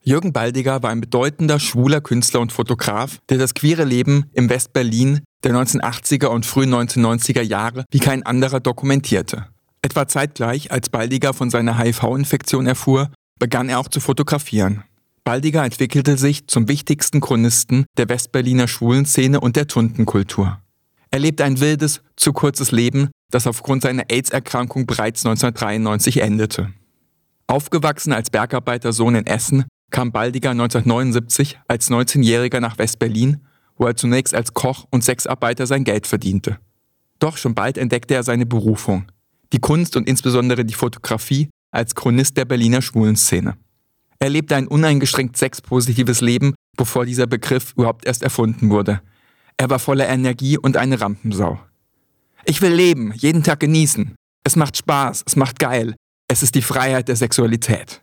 Jürgen Baldiger war ein bedeutender schwuler Künstler und Fotograf, der das queere Leben im West-Berlin der 1980er und frühen 1990er Jahre wie kein anderer dokumentierte. Etwa zeitgleich, als Baldiger von seiner HIV-Infektion erfuhr, begann er auch zu fotografieren. Baldiger entwickelte sich zum wichtigsten Chronisten der Westberliner Schwulenszene und der Tuntenkultur. Er lebte ein wildes, zu kurzes Leben, das aufgrund seiner AIDS-Erkrankung bereits 1993 endete. Aufgewachsen als Bergarbeitersohn in Essen, kam Baldiger 1979 als 19-Jähriger nach West-Berlin, wo er zunächst als Koch und Sexarbeiter sein Geld verdiente. Doch schon bald entdeckte er seine Berufung, die Kunst und insbesondere die Fotografie als Chronist der Berliner Schwulenszene. Er lebte ein uneingeschränkt sexpositives Leben, bevor dieser Begriff überhaupt erst erfunden wurde. Er war voller Energie und eine Rampensau. Ich will leben, jeden Tag genießen. Es macht Spaß, es macht geil. Es ist die Freiheit der Sexualität.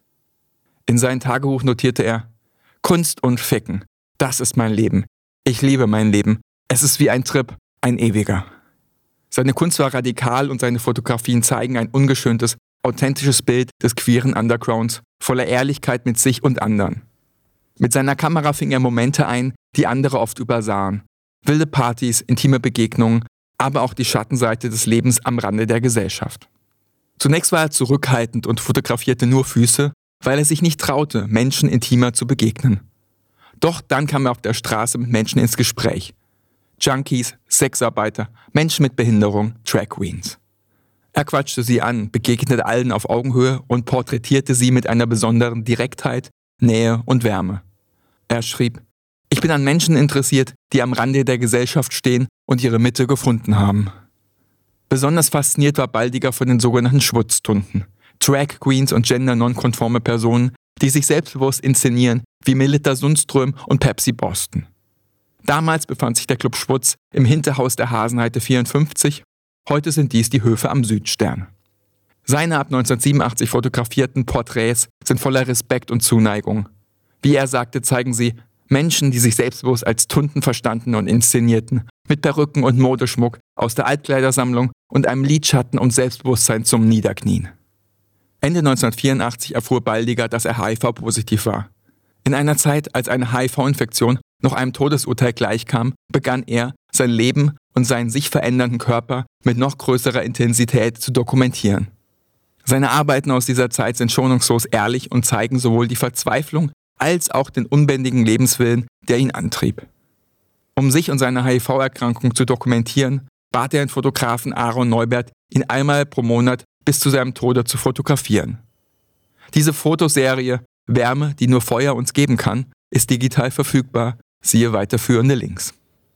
In seinem Tagebuch notierte er: Kunst und Ficken, das ist mein Leben. Ich liebe mein Leben. Es ist wie ein Trip, ein ewiger. Seine Kunst war radikal und seine Fotografien zeigen ein ungeschöntes, authentisches Bild des queeren Undergrounds, voller Ehrlichkeit mit sich und anderen. Mit seiner Kamera fing er Momente ein, die andere oft übersahen. Wilde Partys, intime Begegnungen, aber auch die Schattenseite des Lebens am Rande der Gesellschaft. Zunächst war er zurückhaltend und fotografierte nur Füße, weil er sich nicht traute, Menschen intimer zu begegnen. Doch dann kam er auf der Straße mit Menschen ins Gespräch. Junkies, Sexarbeiter, Menschen mit Behinderung, Drag Queens. Er quatschte sie an, begegnete allen auf Augenhöhe und porträtierte sie mit einer besonderen Direktheit, Nähe und Wärme. Er schrieb: Ich bin an Menschen interessiert, die am Rande der Gesellschaft stehen und ihre Mitte gefunden haben. Besonders fasziniert war Baldiger von den sogenannten Schwutztunden, Drag Queens und gender-nonkonforme Personen, die sich selbstbewusst inszenieren wie Melita Sundström und Pepsi Boston. Damals befand sich der Club Schwutz im Hinterhaus der Hasenheide 54, heute sind dies die Höfe am Südstern. Seine ab 1987 fotografierten Porträts sind voller Respekt und Zuneigung. Wie er sagte, zeigen sie Menschen, die sich selbstbewusst als Tunden verstanden und inszenierten, mit Perücken und Modeschmuck aus der Altkleidersammlung und einem Lidschatten und Selbstbewusstsein zum Niederknien. Ende 1984 erfuhr Baldiger, dass er HIV-positiv war. In einer Zeit, als eine HIV-Infektion noch einem Todesurteil gleichkam, begann er, sein Leben und seinen sich verändernden Körper mit noch größerer Intensität zu dokumentieren. Seine Arbeiten aus dieser Zeit sind schonungslos ehrlich und zeigen sowohl die Verzweiflung als auch den unbändigen Lebenswillen, der ihn antrieb. Um sich und seine HIV-Erkrankung zu dokumentieren, bat er den Fotografen Aaron Neubert, ihn einmal pro Monat bis zu seinem Tode zu fotografieren. Diese Fotoserie Wärme, die nur Feuer uns geben kann, ist digital verfügbar, siehe weiterführende Links.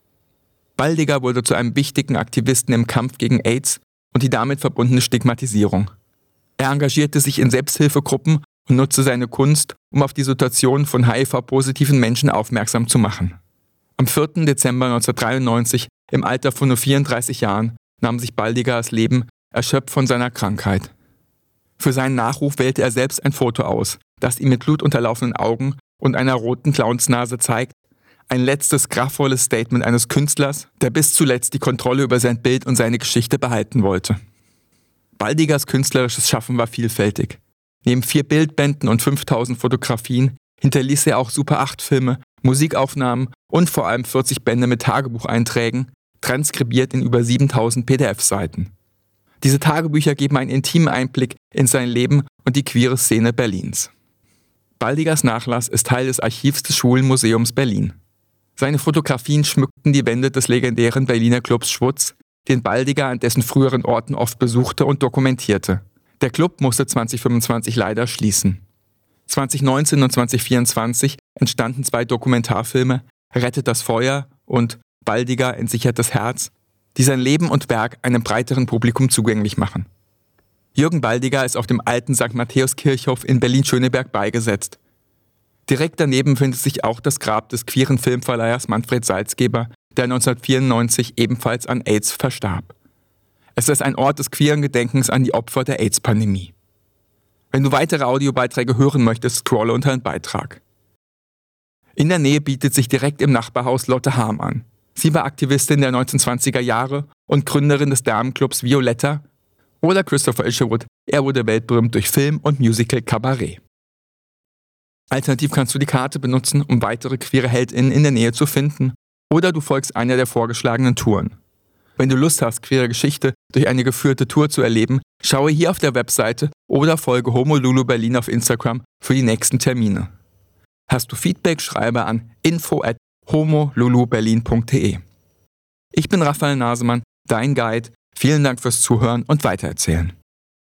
Baldiger wurde zu einem wichtigen Aktivisten im Kampf gegen AIDS und die damit verbundene Stigmatisierung. Er engagierte sich in Selbsthilfegruppen und nutzte seine Kunst, um auf die Situation von HIV-positiven Menschen aufmerksam zu machen. Am 4. Dezember 1993, im Alter von nur 34 Jahren, nahm sich Baldiger das Leben, erschöpft von seiner Krankheit. Für seinen Nachruf wählte er selbst ein Foto aus, das ihm mit blutunterlaufenen Augen und einer roten Clownsnase zeigt, ein letztes kraftvolles Statement eines Künstlers, der bis zuletzt die Kontrolle über sein Bild und seine Geschichte behalten wollte. Baldigers künstlerisches Schaffen war vielfältig. Neben 4 Bildbänden und 5000 Fotografien hinterließ er auch Super 8-Filme, Musikaufnahmen und vor allem 40 Bände mit Tagebucheinträgen, transkribiert in über 7000 PDF-Seiten. Diese Tagebücher geben einen intimen Einblick in sein Leben und die queere Szene Berlins. Baldigers Nachlass ist Teil des Archivs des Schwulenmuseums Berlin. Seine Fotografien schmückten die Wände des legendären Berliner Clubs Schwutz, den Baldiger an dessen früheren Orten oft besuchte und dokumentierte. Der Club musste 2025 leider schließen. 2019 und 2024 entstanden 2 Dokumentarfilme, Rettet das Feuer und Baldiger entsichert das Herz, die sein Leben und Werk einem breiteren Publikum zugänglich machen. Jürgen Baldiger ist auf dem alten St. Matthäus-Kirchhof in Berlin-Schöneberg beigesetzt. Direkt daneben findet sich auch das Grab des queeren Filmverleihers Manfred Salzgeber, der 1994 ebenfalls an AIDS verstarb. Es ist ein Ort des queeren Gedenkens an die Opfer der AIDS-Pandemie. Wenn du weitere Audiobeiträge hören möchtest, scrolle unter den Beitrag. In der Nähe bietet sich direkt im Nachbarhaus Lotte Harm an. Sie war Aktivistin der 1920er Jahre und Gründerin des Damenclubs Violetta. Oder Christopher Isherwood, er wurde weltberühmt durch Film und Musical Cabaret. Alternativ kannst du die Karte benutzen, um weitere queere HeldInnen in der Nähe zu finden, oder du folgst einer der vorgeschlagenen Touren. Wenn du Lust hast, queere Geschichte durch eine geführte Tour zu erleben, schaue hier auf der Webseite oder folge Homo Lulu Berlin auf Instagram für die nächsten Termine. Hast du Feedback, schreibe an info@homoluluberlin.de. Ich bin Raphael Nasemann, dein Guide. Vielen Dank fürs Zuhören und Weitererzählen.